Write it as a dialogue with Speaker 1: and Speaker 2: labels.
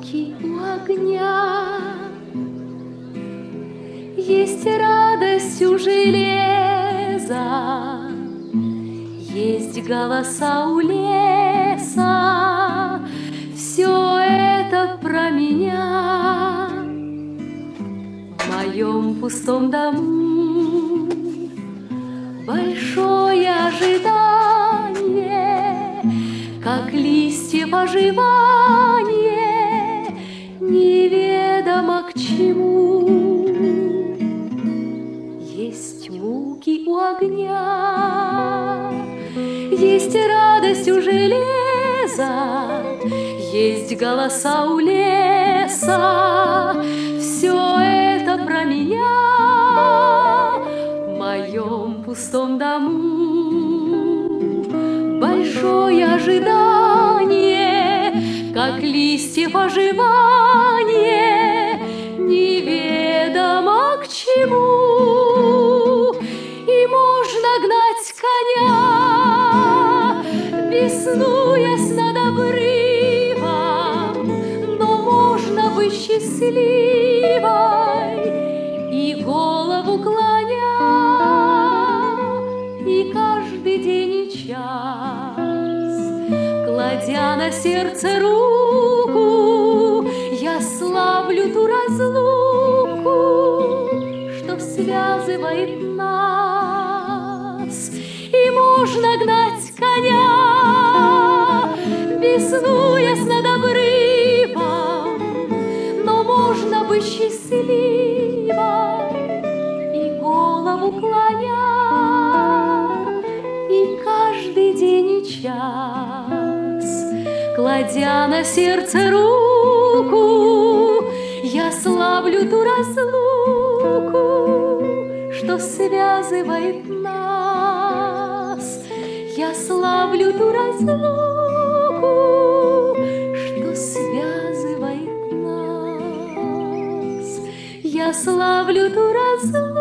Speaker 1: муки у огня, есть радость у железа, есть голоса у леса. Все это про меня. В моем пустом дому большое ожидание, как листьев оживание, неведомо к чему. Есть муки у огня, есть радость у железа, есть голоса у леса. Все это про меня. В моем пустом дому большое ожидание, как листьев оживание, неведомо к чему. И можно гнать коня, беснуясь над обрывом, но можно быть счастливой и голову клоня, и каждый день и час, кладя на сердце руку, я славлю ту разлуку, что связывает нас. И можно гнать коня, беснуясь над обрывом, но можно быть счастливой и голову клоня, и каждый день и час, кладя на сердце руку, я славлю ту разлуку, что связывает нас. Я славлю ту разлуку, что связывает нас. Я славлю ту разлуку,